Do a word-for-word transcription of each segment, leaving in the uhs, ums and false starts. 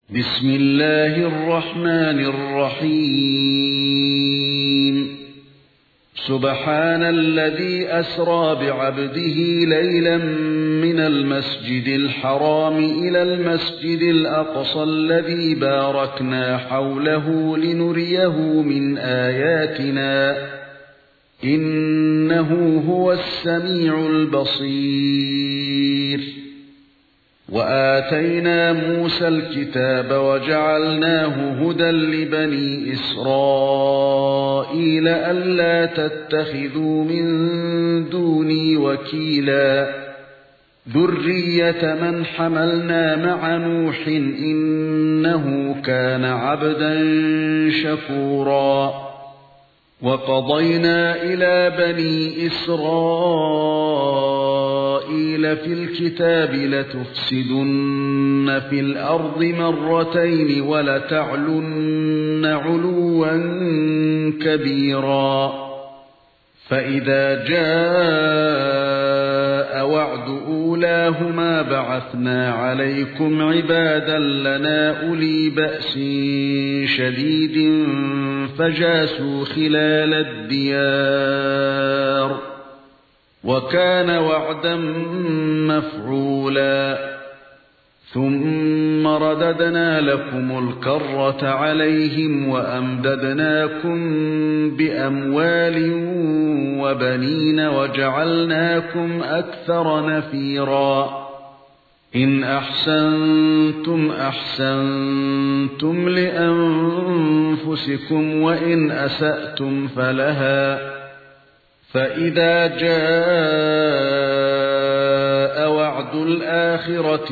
بسم الله الرحمن الرحيم سبحان الذي أسرى بعبده ليلا من المسجد الحرام إلى المسجد الأقصى الذي باركنا حوله لنريه من آياتنا إنه هو السميع البصير وآتينا موسى الكتاب وجعلناه هدى لبني إسرائيل ألا تتخذوا من دوني وكيلا ذرية من حملنا مع نوح إنه كان عبدا شكورا وقضينا إلى بني إسرائيل في الكتاب لتفسدن في الأرض مرتين ولتعلن علوا كبيرا فإذا جاء وعد أولاهما بعثنا عليكم عبادا لنا أولي بأس شديد فجاسوا خلال الديار وكان وعدا مفعولا ثم رددنا لكم الكرة عليهم وأمددناكم بأموال وبنين وجعلناكم أكثر نفيرا إن أحسنتم أحسنتم لأنفسكم وإن أسأتم فلها فإذا جاء وعد الآخرة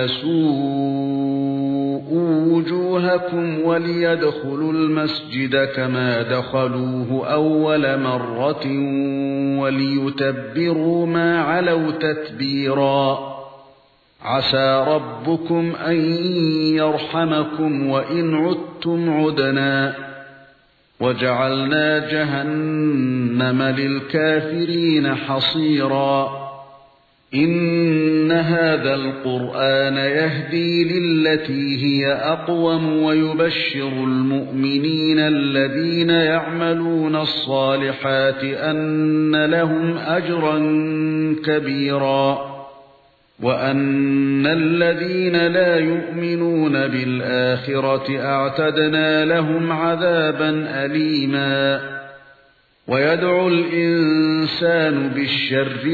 ليسوءوا وجوهكم وليدخلوا المسجد كما دخلوه أول مرة وليتبروا ما علوا تتبيرا عسى ربكم أن يرحمكم وإن عدتم عدنا وجعلنا جهنم للكافرين حصيرا إن هذا القرآن يهدي للتي هي أقوم ويبشر المؤمنين الذين يعملون الصالحات أن لهم أجرا كبيرا وأن الذين لا يؤمنون بالآخرة أعتدنا لهم عذابا أليما ويدعو الإنسان بالشر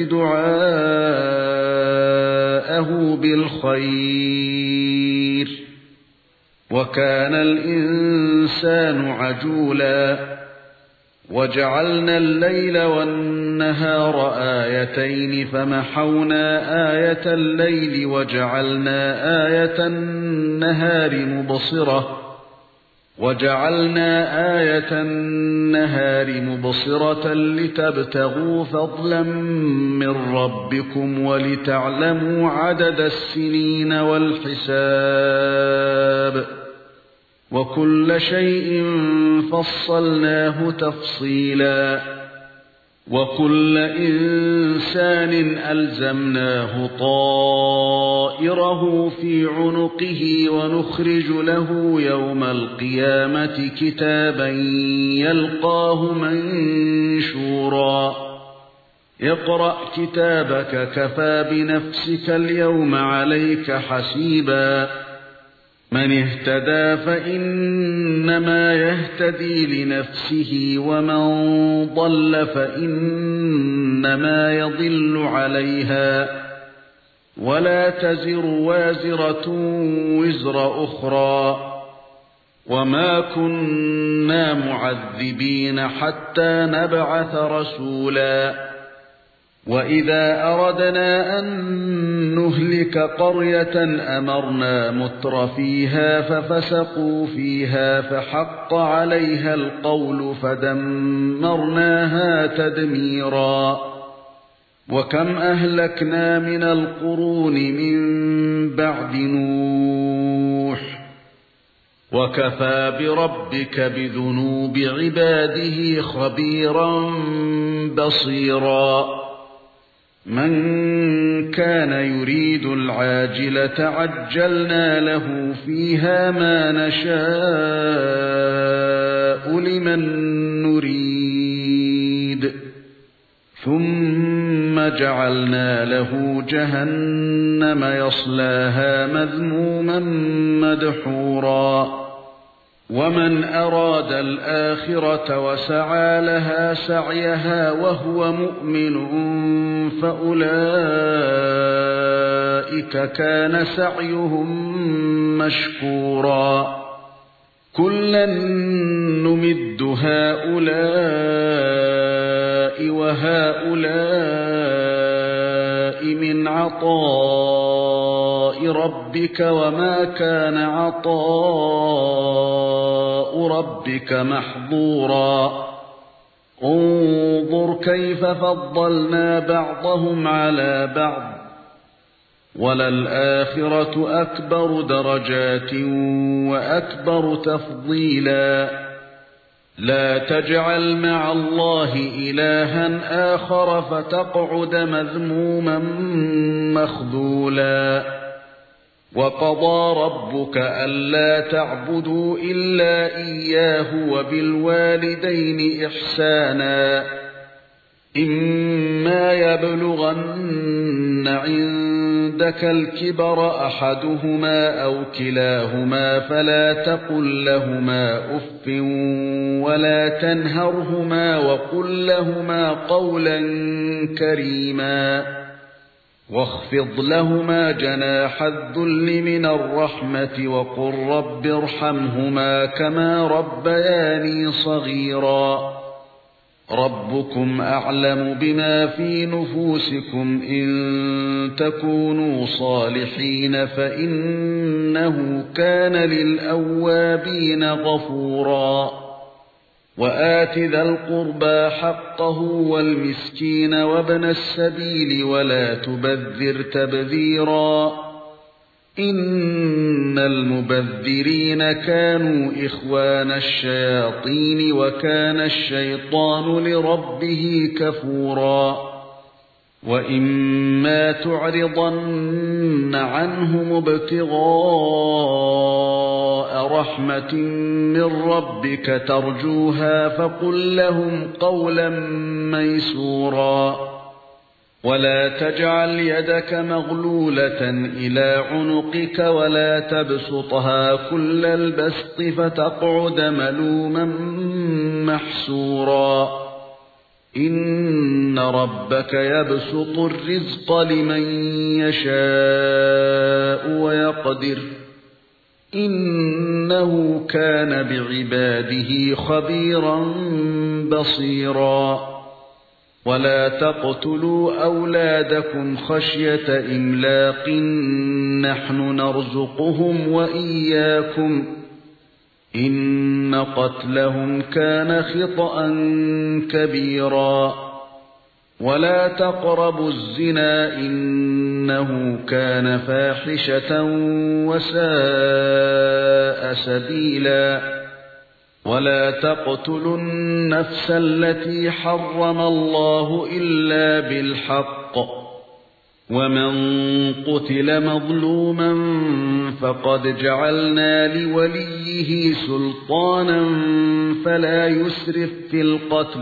دعاءه بالخير وكان الإنسان عجولا وجعلنا الليل والنهار آيتين فمحونا آية الليل وجعلنا آية النهار مبصرة وجعلنا آية النهار مبصرة لتبتغوا فضلا من ربكم ولتعلموا عدد السنين والحساب وكل شيء فصلناه تفصيلا وكل إنسان ألزمناه طائره في عنقه ونخرج له يوم القيامة كتابا يلقاه منشورا اقرأ كتابك كفى بنفسك اليوم عليك حسيبا من اهتدى فإنما يهتدي لنفسه ومن ضل فإنما يضل عليها ولا تزر وازرة وزر أخرى وما كنا معذبين حتى نبعث رسولا وإذا أردنا أن نهلك قرية أمرنا مترفيها ففسقوا فيها فحق عليها القول فدمرناها تدميرا وكم أهلكنا من القرون من بعد نوح وكفى بربك بذنوب عباده خبيرا بصيرا من كان يريد العاجلة عجلنا له فيها ما نشاء لمن نريد ثم جعلنا له جهنم يصلاها مذموما مدحورا ومن أراد الآخرة وسعى لها سعيها وهو مؤمن فأولئك كان سعيهم مشكورا كلا نمد هؤلاء وهؤلاء من عطاء ربك وما كان عطاء ربك محظورا انظر كيف فضلنا بعضهم على بعض وللآخرة أكبر درجات وأكبر تفضيلا لا تجعل مع الله إلها آخر فتقعد مذموما مخذولا وقضى ربك ألا تعبدوا إلا إياه وبالوالدين إحسانا إما يبلغن عندك الكبر أحدهما أو كلاهما فلا تقل لهما أف ولا تنهرهما وقل لهما قولا كريما واخفض لهما جناح الذل من الرحمة وقل رب ارحمهما كما ربياني صغيرا ربكم أعلم بما في نفوسكم إن تكونوا صالحين فإنه كان للأوابين غفورا وآت ذا القربى حقه والمسكين وابن السبيل ولا تبذر تبذيرا إن المبذرين كانوا إخوان الشياطين وكان الشيطان لربه كفورا وإما تعرضن عنهم ابتغاء رحمة من ربك ترجوها فقل لهم قولا ميسورا ولا تجعل يدك مغلولة إلى عنقك ولا تبسطها كل البسط فتقعد ملوما محسورا إن ربك يبسط الرزق لمن يشاء ويقدر إنه كان بعباده خبيرا بصيرا ولا تقتلوا أولادكم خشية إملاق نحن نرزقهم وإياكم إن قتلهم كان خطأ كبيرا ولا تقربوا الزنا إنه كان فاحشة وساء سبيلا ولا تقتلوا النفس التي حرم الله إلا بالحق ومن قتل مظلوما فقد جعلنا لوليه سلطانا فلا يسرف في القتل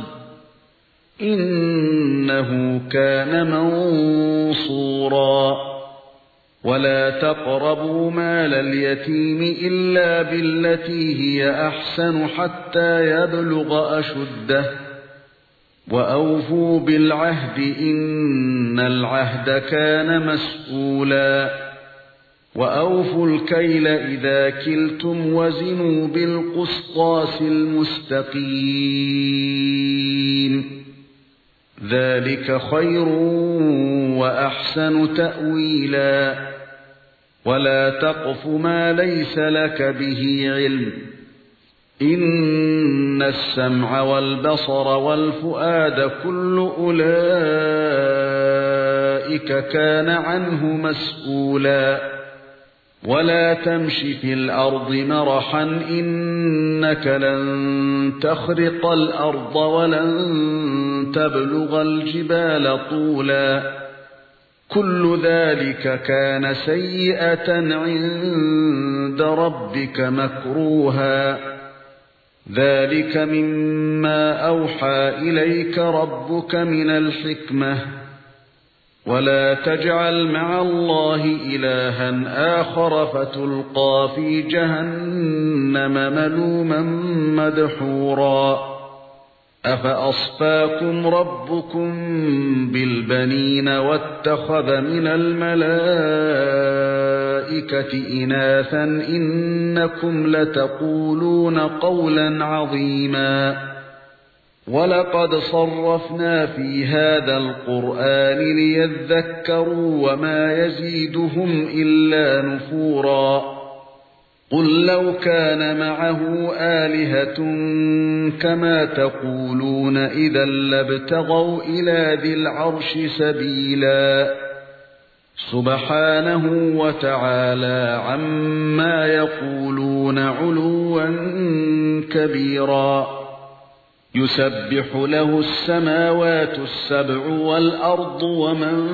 إنه كان منصورا ولا تقربوا مال اليتيم إلا بالتي هي أحسن حتى يبلغ أشده وأوفوا بالعهد إن العهد كان مسؤولا وأوفوا الكيل إذا كلتم وزنوا بالقسطاس المستقيم ذلك خير وأحسن تأويلا ولا تقف ما ليس لك به علم إن السمع والبصر والفؤاد كل أولئك كان عنه مسؤولا ولا تمش في الأرض مرحا إنك لن تخرق الأرض ولن تبلغ الجبال طولا كل ذلك كان سيئة عند ربك مكروها ذلك مما أوحى إليك ربك من الحكمة ولا تجعل مع الله إلها آخر فتلقى في جهنم ملوما مدحورا أفأصفاكم ربكم بالبنين واتخذ من الملائكة إناثا إنكم لتقولون قولا عظيما ولقد صرفنا في هذا القرآن ليذكروا وما يزيدهم إلا نفورا قل لو كان معه آلهة كما تقولون إذا لابتغوا إلى ذي العرش سبيلا سبحانه وتعالى عما يقولون علوا كبيرا يسبح له السماوات السبع والأرض ومن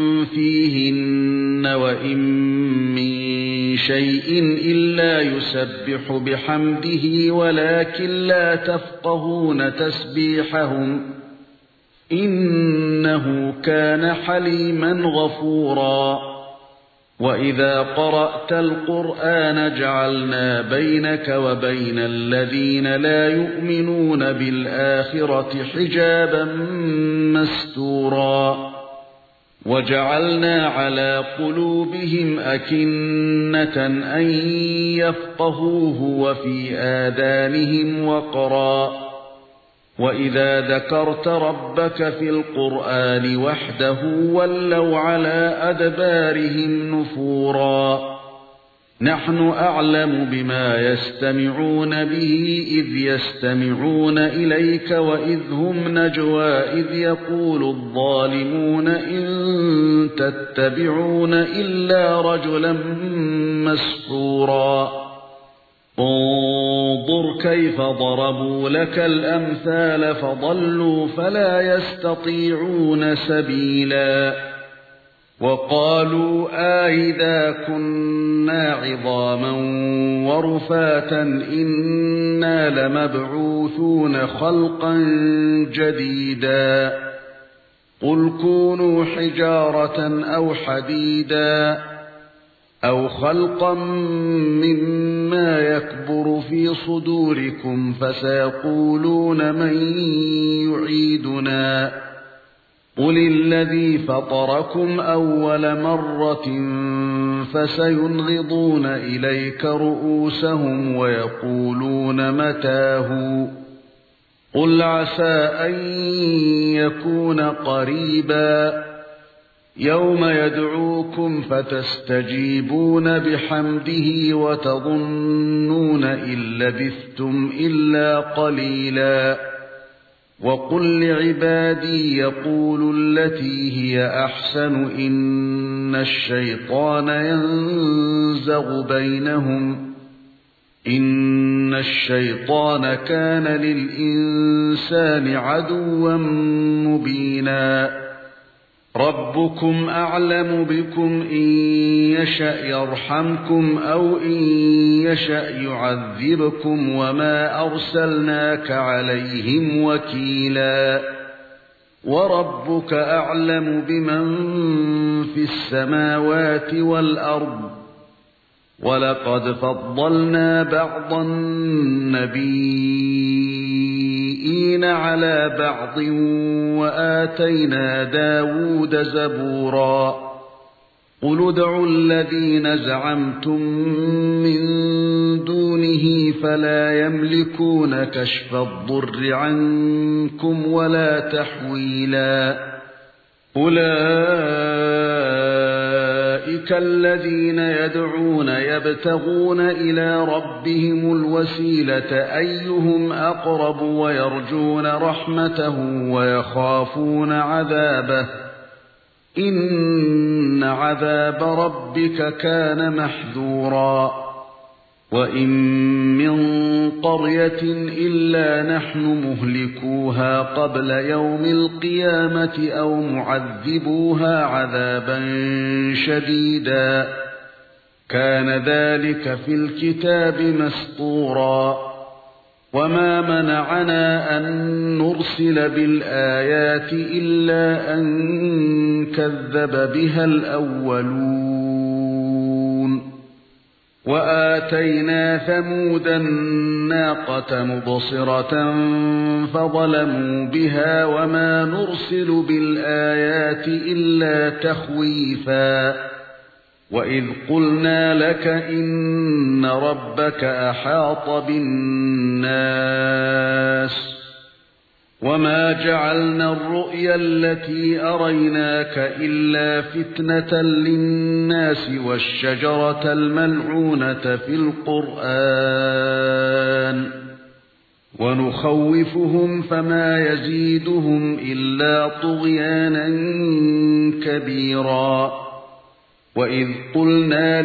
فيهن وإن من شيء إلا يسبح بحمده ولكن لا تفقهون تسبيحهم إنه كان حليما غفورا وإذا قرأت القرآن جعلنا بينك وبين الذين لا يؤمنون بالآخرة حجابا مستورا وجعلنا على قلوبهم أكنة أن يفقهوه وفي آذانهم وقرا وإذا ذكرت ربك في القرآن وحده ولوا على أدبارهم نفورا نحن أعلم بما يستمعون به إذ يستمعون إليك وإذ هم نجوى إذ يقول الظالمون إن تتبعون إلا رجلا مسحورا انظر كيف ضربوا لك الأمثال فضلوا فلا يستطيعون سبيلا وقالوا آئذا كنا عظاما ورفاتا إنا لمبعوثون خلقا جديدا قل كونوا حجارة أو حديدا أو خلقا مما يكبر في صدوركم فسيقولون من يعيدنا قل الذي فطركم أول مرة فسينغضون إليك رؤوسهم ويقولون متاه قل عسى أن يكون قريبا يوم يدعوكم فتستجيبون بحمده وتظنون إن لبثتم إلا قليلا وقل لعبادي يقولوا التي هي أحسن إن الشيطان ينزغ بينهم إن الشيطان كان للإنسان عدوا مبينا ربكم أعلم بكم إن يشأ يرحمكم أو إن يشأ يعذبكم وما أرسلناك عليهم وكيلا وربك أعلم بمن في السماوات والأرض ولقد فضلنا بعض النبيين على بعض وآتينا داود زبورا قل ادعوا الذين زعمتم من دونه فلا يملكون كشف الضر عنكم ولا تحويلا أولئك الذين يدعون يبتغون إلى ربهم الوسيلة أيهم أقرب ويرجون رحمته ويخافون عذابه إن عذاب ربك كان محذورا وإن من قرية إلا نحن مهلكوها قبل يوم القيامة أو معذبوها عذابا شديدا كان ذلك في الكتاب مسطورا وما منعنا أن نرسل بالآيات إلا أن كذب بها الأولون وآتينا ثمود الناقة مبصرة فظلموا بها وما نرسل بالآيات إلا تخويفا وإذ قلنا لك إن ربك أحاط بالناس وما جعلنا الرؤيا التي أريناك إلا فتنة للناس والشجرة الملعونة في القرآن ونخوفهم فما يزيدهم إلا طغيانا كبيرا وإذ قلنا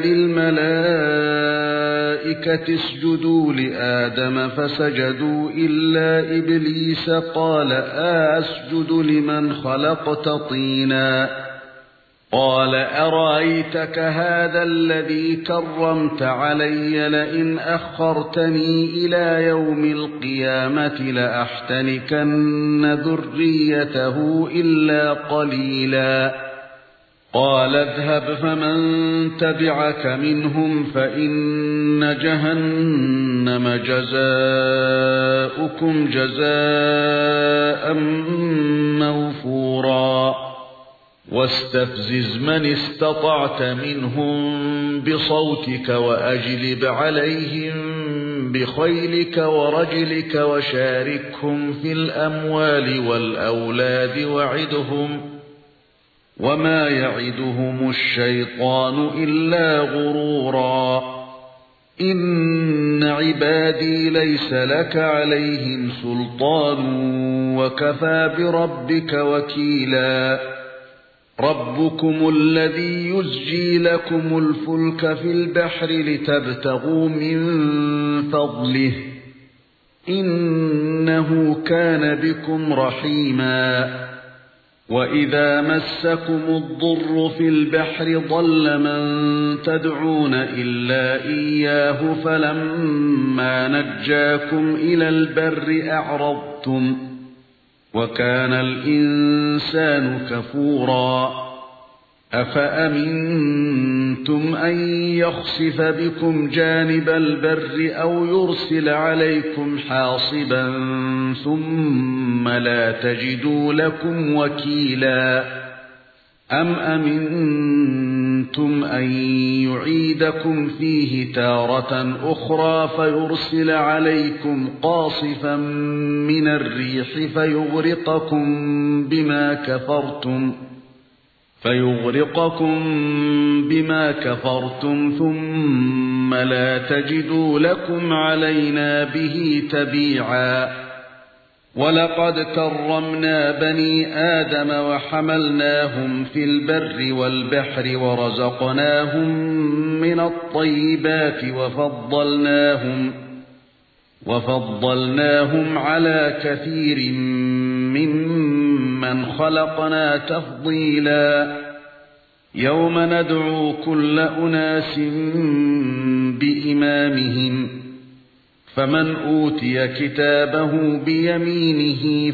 للملائكة اسجدوا لآدم فسجدوا إلا إبليس قال أسجد لمن خلقت طينا قال أرأيتك هذا الذي كرمت علي لئن أخرتني إلى يوم القيامة لأحتنكن ذريته إلا قليلا قال اذهب فمن تبعك منهم فإن جهنم جزاؤكم جزاء موفورا واستفزز من استطعت منهم بصوتك وأجلب عليهم بخيلك ورجلك وشاركهم في الأموال والأولاد وعدهم وما يعدهم الشيطان إلا غرورا إن عبادي ليس لك عليهم سلطان وكفى بربك وكيلا ربكم الذي يزجي لكم الفلك في البحر لتبتغوا من فضله إنه كان بكم رحيما وإذا مسكم الضر في البحر ضل من تدعون إلا إياه فلما نجاكم إلى البر أعرضتم وكان الإنسان كفورا أفأمنتم أن يخسف بكم جانب البر أو يرسل عليكم حاصبا ثم لا تجدوا لكم وكيلا أم أمنتم أن يعيدكم فيه تارة أخرى فيرسل عليكم قاصفا من الريح فيغرقكم بما كفرتم فيغرقكم بما كفرتم ثم لا تجدوا لكم علينا به تبيعا ولقد كرمنا بني آدم وحملناهم في البر والبحر ورزقناهم من الطيبات وفضلناهم وفضلناهم على كثير ممن خلقنا تفضيلا يوم ندعو كل أناس بإمامهم فمن أوتي كتابه بيمينه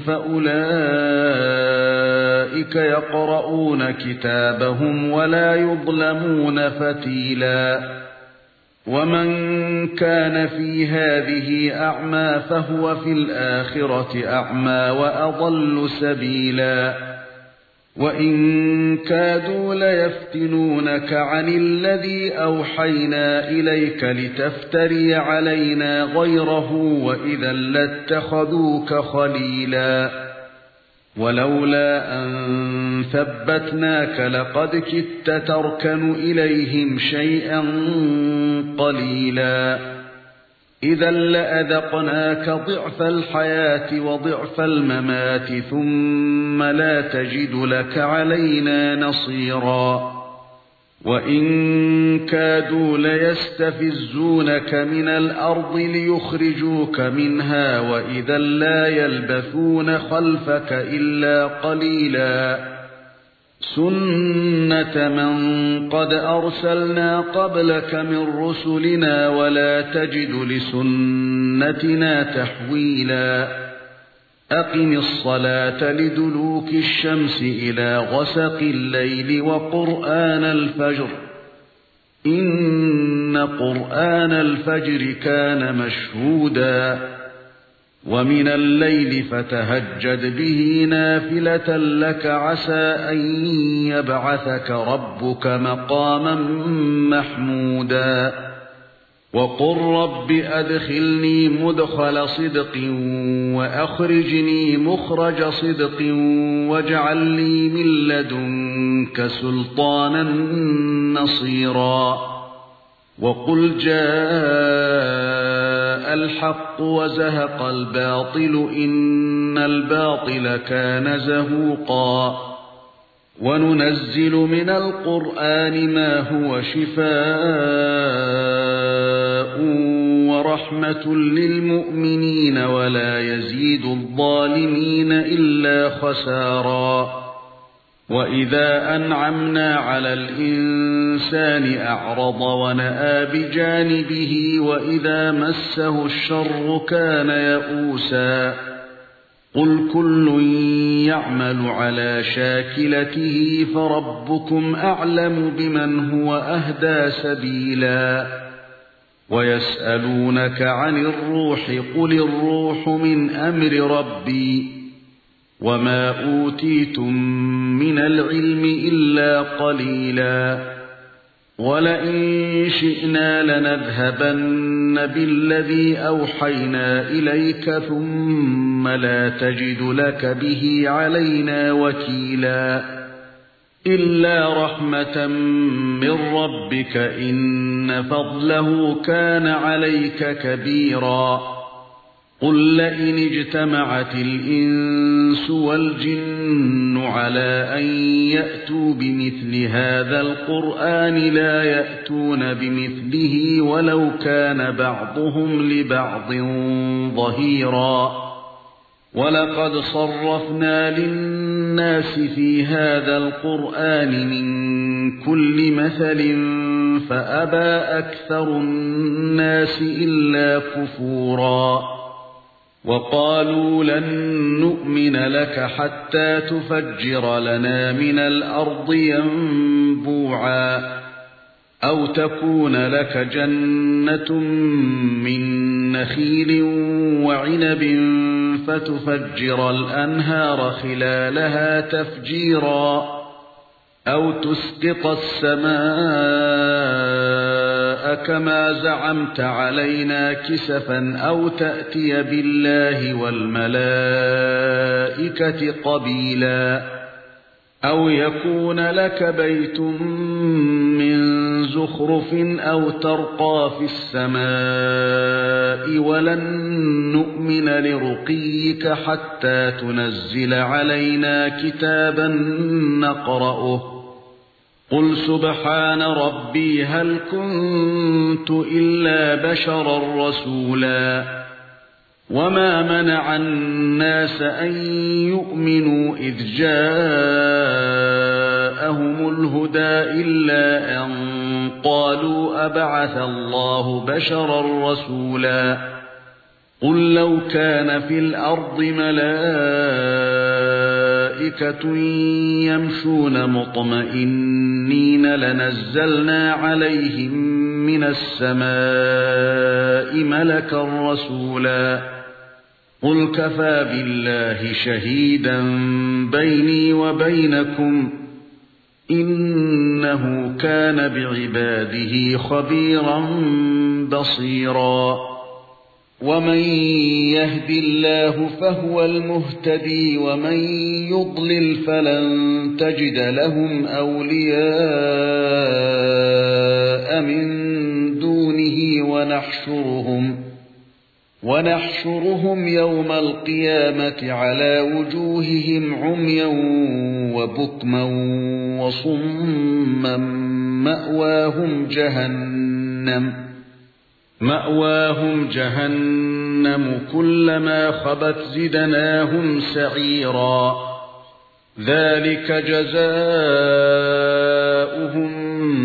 فأولئك يقرؤون كتابهم ولا يظلمون فتيلا ومن كان في هذه أعمى فهو في الآخرة أعمى وأضل سبيلا وإن كادوا ليفتنونك عن الذي أوحينا إليك لتفتري علينا غيره وإذا لاتخذوك خليلا ولولا أن ثبتناك لقد كدت تركن إليهم شيئا قليلا إذا لأذقناك ضعف الحياة وضعف الممات ثم لا تجد لك علينا نصيرا وَإِن كَادُوا لَيَسْتَفِزُّونَكَ مِنَ الْأَرْضِ لِيُخْرِجُوكَ مِنْهَا وَإِذًا لَّا يَلْبَثُونَ خَلْفَكَ إِلَّا قَلِيلًا سُنَّةَ مَن قَدْ أَرْسَلْنَا قَبْلَكَ مِن رُّسُلِنَا وَلَا تَجِدُ لِسُنَّتِنَا تَحْوِيلًا أَقِمِ الصَّلَاةَ لِدُلُوكِ الشَّمْسِ إِلَى غَسَقِ اللَّيْلِ وَقُرْآنَ الْفَجْرِ إِنَّ قُرْآنَ الْفَجْرِ كَانَ مَشْهُودًا وَمِنَ اللَّيْلِ فَتَهَجَّدْ بِهِ نَافِلَةً لَكَ عَسَى أَن يَبْعَثَكَ رَبُّكَ مَقَامًا مَّحْمُودًا وَقُل رَّبِّ أَدْخِلْنِي مُدْخَلَ صِدْقٍ وَأَخْرِجْنِي مُخْرَجَ صِدْقٍ وَاجْعَل لِّي مِن لَّدُنكَ سُلْطَانًا نَّصِيرًا وَقُلْ جَاءَ الْحَقُّ وَزَهَقَ الْبَاطِلُ إِنَّ الْبَاطِلَ كَانَ زَهُوقًا وَنُنَزِّلُ مِنَ الْقُرْآنِ مَا هُوَ شِفَاءٌ وَرَحْمَةٌ لِّلْمُؤْمِنِينَ وَلَا يَزِيدُ الظَّالِمِينَ إِلَّا خَسَارًا وَإِذَا أَنْعَمْنَا عَلَى الْإِنسَانِ أَعْرَضَ وَنَأَىٰ بِجَانِبِهِ وَإِذَا مَسَّهُ الشَّرُّ كَانَ يَئُوسًا قُلْ كُلٌّ يَعْمَلُ عَلَى شَاكِلَتِهِ فَرَبُّكُمْ أَعْلَمُ بِمَنْ هُوَ أَهْدَىٰ سَبِيلًا وَيَسْأَلُونَكَ عَنِ الرُّوحِ قُلِ الرُّوحُ مِنْ أَمْرِ رَبِّي وَمَا أُوتِيتُم مِّنَ الْعِلْمِ إِلَّا قَلِيلًا وَلَئِن شِئْنَا لَنَذْهَبَنَّ بِالَّذِي أَوْحَيْنَا إِلَيْكَ ثُمَّ لَا تَجِدُ لَكَ بِهِ عَلَيْنَا وَكِيلًا إِلَّا رَحْمَةً مِّن رَّبِّكَ إِنَّ فَضْلَهُ كَانَ عَلَيْكَ كَبِيرًا قُل لَّئِنِ اجْتَمَعَتِ الْإِنسُ وَالْجِنُّ عَلَىٰ أَن يَأْتُوا بِمِثْلِ هَٰذَا الْقُرْآنِ لَا يَأْتُونَ بِمِثْلِهِ وَلَوْ كَانَ بَعْضُهُمْ لِبَعْضٍ ظَهِيرًا وَلَقَدْ صَرَّفْنَا لِلنَّاسِ فِي هَٰذَا الْقُرْآنِ مِن كُلِّ مَثَلٍ فَأَبَىٰ أَكْثَرُ النَّاسِ إِلَّا كُفُورًا وَقَالُوا لَن نُّؤْمِنَ لَكَ حَتَّىٰ تُفَجِّرَ لَنَا مِنَ الْأَرْضِ يَنبُوعًا أَوْ تَكُونَ لَكَ جَنَّةٌ مِّن نَّخِيلٍ وَعِنَبٍ فَتُفَجِّرَ الْأَنْهَارَ خِلَالَهَا تَفْجِيرًا أَوْ تُسْقِطَ السَّمَاءَ كَمَا زَعَمْتَ عَلَيْنَا كِسَفًا أَوْ تَأْتِيَ بِاللَّهِ وَالْمَلَائِكَةِ قَبِيلًا أَوْ يَكُونَ لَكَ بَيْتٌ مِّن زُخْرُفٍ أَوْ تَرْقَىٰ فِي السَّمَاءِ وَلَن نُّؤْمِنَ لِرُقِيِّكَ حَتَّىٰ تُنَزِّلَ عَلَيْنَا كِتَابًا نَّقْرَؤُهُ قُلْ سُبْحَانَ رَبِّي هَلْ كُنتُ إِلَّا بَشَرًا رَّسُولًا وَمَا مَنَعَ النَّاسَ أَن يُؤْمِنُوا إِذْ جَاءَهُمُ الْهُدَىٰ إِلَّا أَن قَالُوا أَبَعَثَ اللَّهُ بَشَرًا رَّسُولًا قُل لَّوْ كَانَ فِي الْأَرْضِ مَلَائِكَةٌ يَمْشُونَ مُطْمَئِنِّينَ لَنَزَّلْنَا عَلَيْهِم مِّنَ السَّمَاءِ مَلَكًا رَّسُولًا قُلْ كَفَىٰ بِاللَّهِ شَهِيدًا بَيْنِي وَبَيْنَكُمْ إِنَّهُ كَانَ بِعِبَادِهِ خَبِيرًا بَصِيرًا وَمَن يَهْدِ اللَّهُ فَهُوَ الْمُهْتَدِي وَمَن يُضْلِلْ فَلَن تَجِدَ لَهُمْ أَوْلِيَاءَ مِن دُونِهِ وَنَحْشُرُهُمْ وَنَحْشُرُهُمْ يَوْمَ الْقِيَامَةِ عَلَى وُجُوهِهِمْ عُمْيًا وَبُكْمًا وَصُمًّا مأواهم جهنم مأواهم جهنم كلما خبت زدناهم سعيرا ذلك جزاؤهم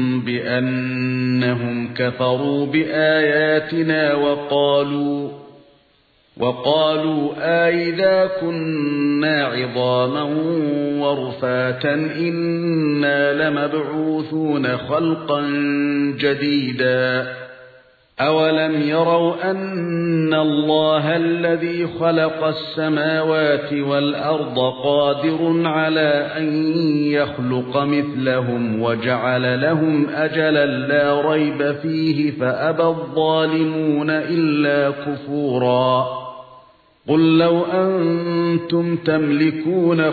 بأنهم كفروا بآياتنا وقالوا وقالوا أئذا كنا عظاما ورفاتا إنا لمبعوثون خلقا جديدا أولم يروا أن الله الذي خلق السماوات والأرض قادر على أن يخلق مثلهم وجعل لهم أجلا لا ريب فيه فأبى الظالمون إلا كفورا قل لو أنتم تملكون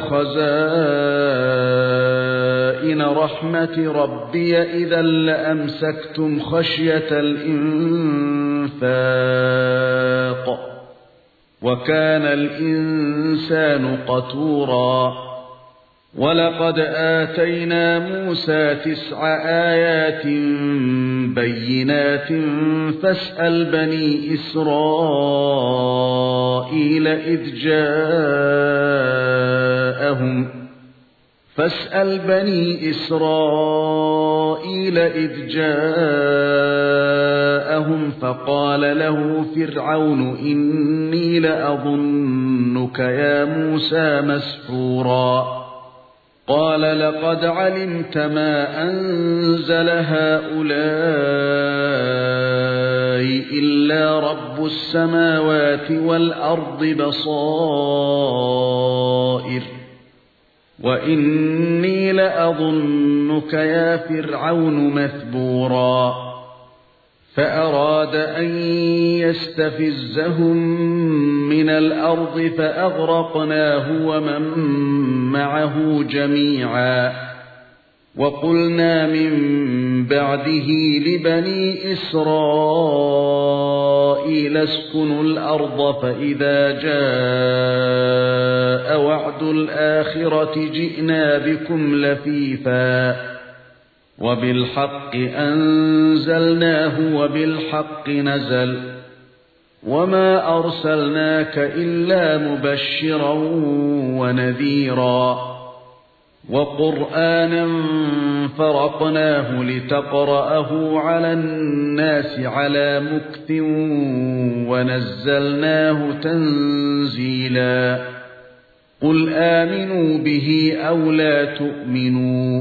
خزائن رحمة ربي إذا لأمسكتم خشية الإنفاق وكان الإنسان قتورا ولقد آتينا موسى تسع آيات بينات فاسأل بني إسرائيل إذ جاءهم فاسأل بني إسرائيل إذ جاءهم فقال له فرعون إني لأظنك يا موسى مسحورا قال لقد علمت ما أنزل هؤلاء إلا رب السماوات والأرض بصائر وإني لأظنك يا فرعون مثبورا فأراد أن يستفزهم من الأرض فأغرقناه ومن معه جميعا وقلنا من بعده لبني إسرائيل اسكنوا الأرض فإذا جاء وعد الآخرة جئنا بكم لفيفا وبالحق أنزلناه وبالحق نزل وما أرسلناك إلا مبشرا ونذيرا وقرآنا فرقناه لتقرأه على الناس على مكث ونزلناه تنزيلا قل آمنوا به أو لا تؤمنوا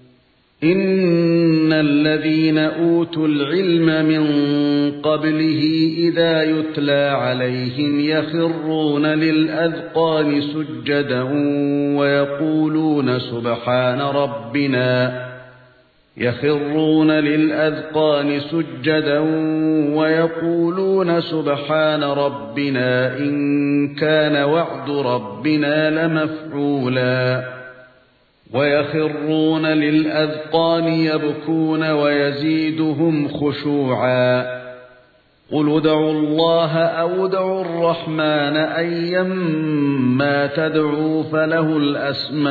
إن الذين أوتوا العلم من قبله إذا يتلى عليهم يخرون للأذقان سجدا ويقولون سبحان ربنا يخرون للأذقان سجدا ويقولون سبحان ربنا إن كان وعد ربنا لمفعولا ويخرون للأذقان يبكون ويزيدهم خشوعا قل ادعوا الله أو ادعوا الرحمن أيما تدعوا فله الأسماء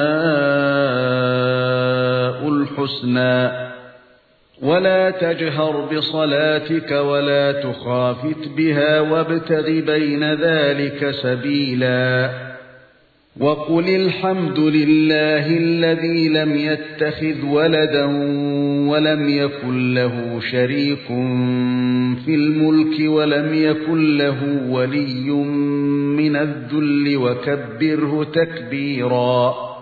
الحسنى ولا تجهر بصلاتك ولا تخافت بها وابتغ بين ذلك سبيلا وقل الحمد لله الذي لم يتخذ ولدا ولم يكن له شريك في الملك ولم يكن له ولي من الذل وكبره تكبيرا